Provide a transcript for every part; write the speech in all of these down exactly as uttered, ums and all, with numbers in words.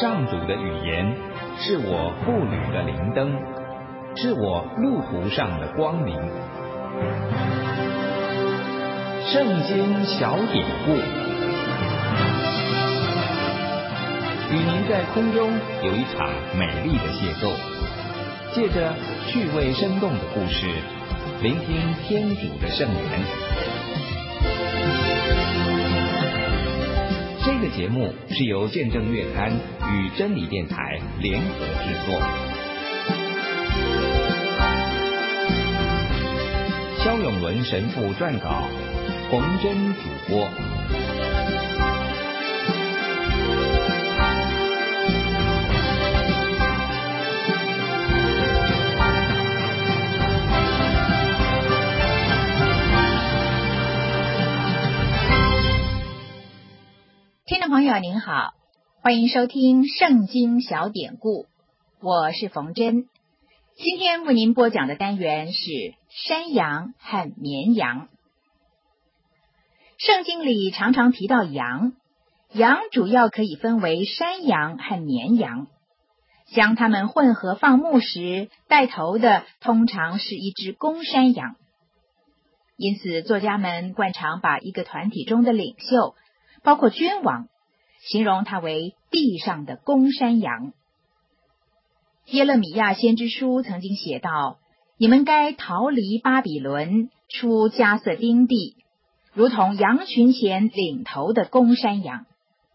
上主的语言，是我步履的灵灯，是我路途上的光明。圣经小典故，与您在空中有一场美丽的邂逅，借着趣味生动的故事，聆听天主的圣言。这个节目是由见证月刊与真理电台联合制作。萧永伦神父撰稿，冯真主播。 听众朋友您好，欢迎收听圣经小典故，我是冯真。今天为您播讲的单元是山羊和绵羊。圣经里常常提到羊，羊主要可以分为山羊和绵羊。将它们混合放牧时，带头的通常是一只公山羊。因此作家们惯常把一个团体中的领袖，包括君王，形容他为地上的公山羊。耶勒米亚先知书曾经写道：你们该逃离巴比伦，出迦瑟丁地，如同羊群前领头的公山羊。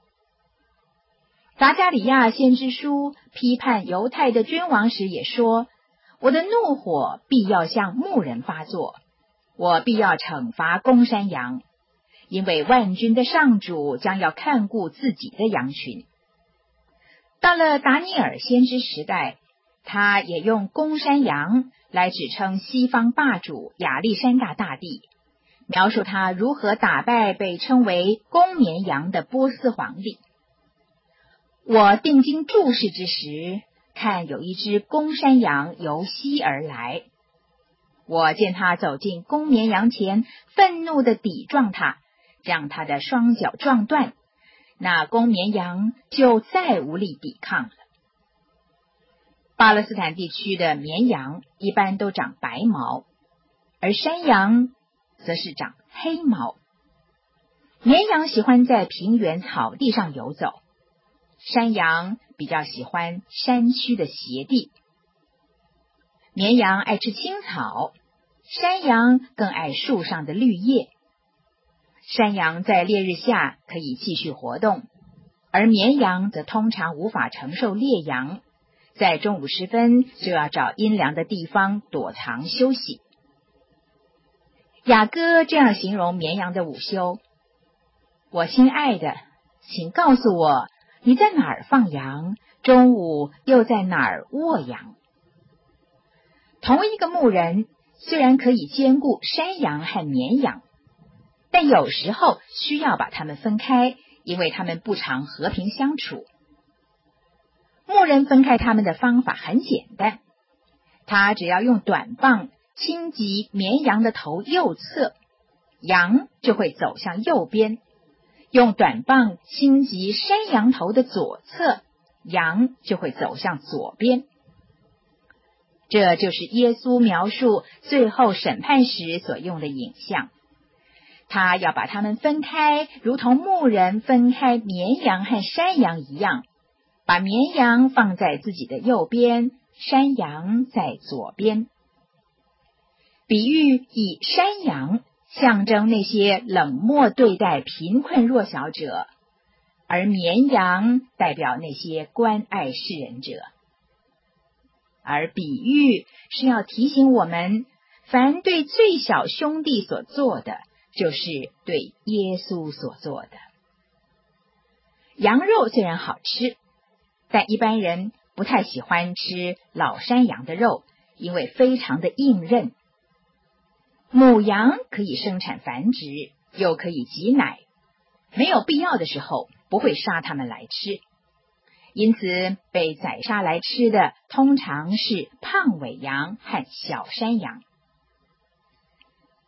撒迦利亚先知书批判犹太的君王时也说：我的怒火必要向牧人发作，我必要惩罚公山羊，因为万军的上主将要看顾自己的羊群。到了达尼尔先知时代，他也用公山羊来指称西方霸主亚历山大大帝，描述他如何打败被称为公绵羊的波斯皇帝。我定睛注视之时，看有一只公山羊由西而来，我见他走进公绵羊前，愤怒地抵撞他，让他的双脚撞断，那公绵羊就再无力抵抗了。巴勒斯坦地区的绵羊一般都长白毛，而山羊则是长黑毛。绵羊喜欢在平原草地上游走，山羊比较喜欢山区的斜地。绵羊爱吃青草，山羊更爱树上的绿叶。山羊在烈日下可以继续活动，而绵羊则通常无法承受烈阳，在中午时分就要找阴凉的地方躲藏休息。雅歌这样形容绵羊的午休：我心爱的，请告诉我，你在哪儿放羊，中午又在哪儿卧羊？同一个牧人虽然可以兼顾山羊和绵羊，但有时候需要把它们分开，因为它们不常和平相处。牧人分开它们的方法很简单，他只要用短棒轻击绵羊的头右侧，羊就会走向右边；用短棒轻击山羊头的左侧，羊就会走向左边。这就是耶稣描述最后审判时所用的影像。他要把它们分开，如同牧人分开绵羊和山羊一样，把绵羊放在自己的右边，山羊在左边。比喻以山羊象征那些冷漠对待贫困弱小者，而绵羊代表那些关爱世人者。而比喻是要提醒我们，凡对最小兄弟所做的，就是对耶稣所做的。羊肉虽然好吃，但一般人不太喜欢吃老山羊的肉，因为非常的硬韧。母羊可以生产繁殖，又可以挤奶，没有必要的时候不会杀它们来吃。因此被宰杀来吃的通常是胖尾羊和小山羊。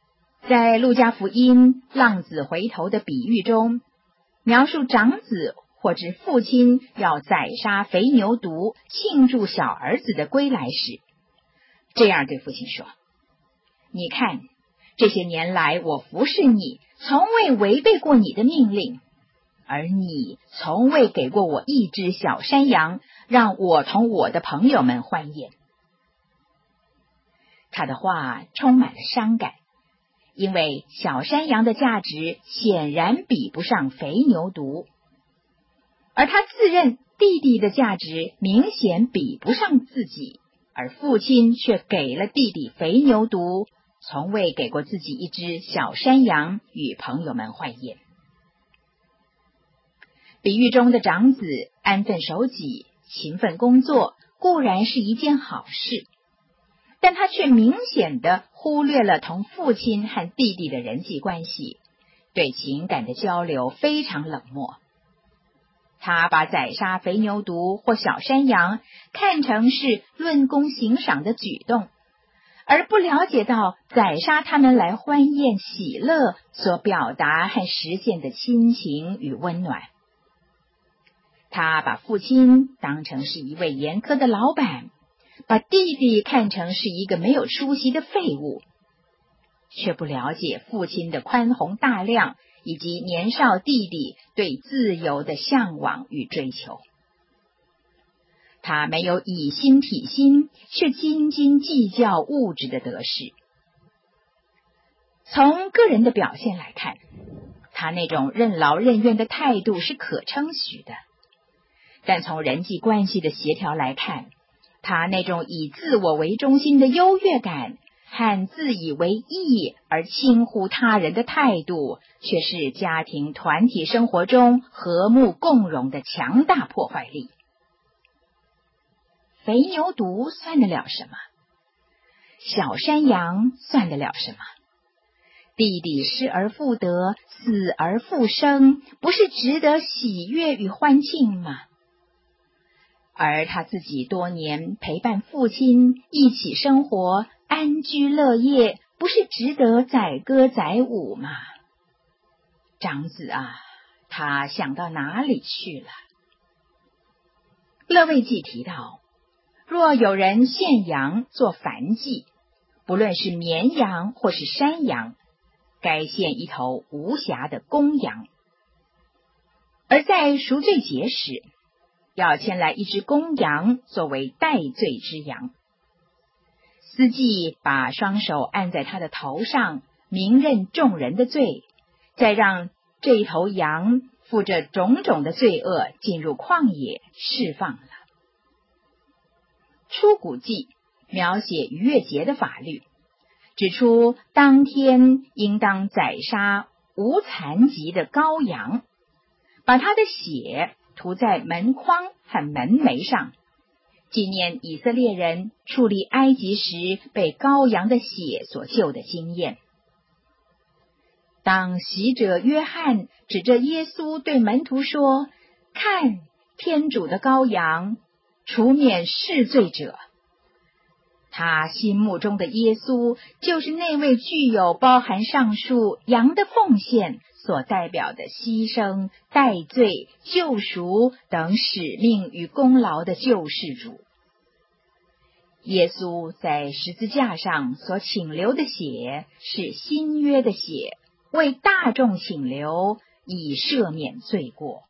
在路加福音浪子回头的比喻中，描述长子或知父亲要宰杀肥牛犊，庆祝小儿子的归来时，这样对父亲说：你看，这些年来我服侍你，从未违背过你的命令，而你从未给过我一只小山羊，让我同我的朋友们欢宴。他的话充满了伤感，因为小山羊的价值显然比不上肥牛犊，而他自认弟弟的价值明显比不上自己，而父亲却给了弟弟肥牛犊，从未给过自己一只小山羊与朋友们欢宴。比喻中的长子安分守己、勤奋工作固然是一件好事，但他却明显地忽略了同父亲和弟弟的人际关系，对情感的交流非常冷漠。他把宰杀肥牛犊或小山羊看成是论功行赏的举动，而不了解到宰杀他们来欢宴喜乐所表达和实现的亲情与温暖。他把父亲当成是一位严苛的老板，把弟弟看成是一个没有出息的废物，却不了解父亲的宽宏大量以及年少弟弟对自由的向往与追求。他没有以心体心，却斤斤计较物质的得失。从个人的表现来看，他那种任劳任怨的态度是可称许的，但从人际关系的协调来看，他那种以自我为中心的优越感和自以为意而轻忽他人的态度，却是家庭团体生活中和睦共荣的强大破坏力。肥牛犊算得了什么？小山羊算得了什么？弟弟失而复得，死而复生，不是值得喜悦与欢庆吗？而他自己多年陪伴父亲一起生活，安居乐业，不是值得载歌载舞吗？长子啊，他想到哪里去了？勒未记提到，若有人献羊做燔祭，不论是绵羊或是山羊，该献一头无瑕的公羊。而在赎罪节时，要牵来一只公羊作为代罪之羊。司祭把双手按在他的头上，明认众人的罪，再让这一头羊负着种种的罪恶进入旷野释放了。出谷记描写逾越节的法律，指出当天应当宰杀无残疾的羔羊，把他的血涂在门框和门楣上，纪念以色列人处理埃及时被羔羊的血所救的经验。当洗者约翰指着耶稣对门徒说：看，天主的羔羊，除免世罪者，他心目中的耶稣就是那位具有包含上述羊的奉献所代表的牺牲、代罪、救赎等使命与功劳的救世主。耶稣在十字架上所倾流的血是新约的血，为大众倾流，以赦免罪过。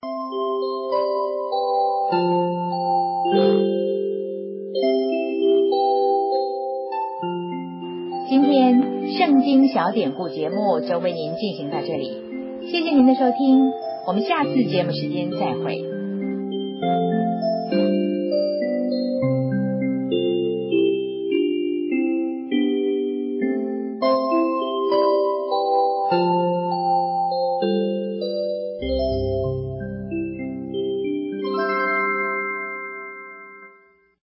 今天圣经小典故节目就为您进行到这里，谢谢您的收听，我们下次节目时间再会。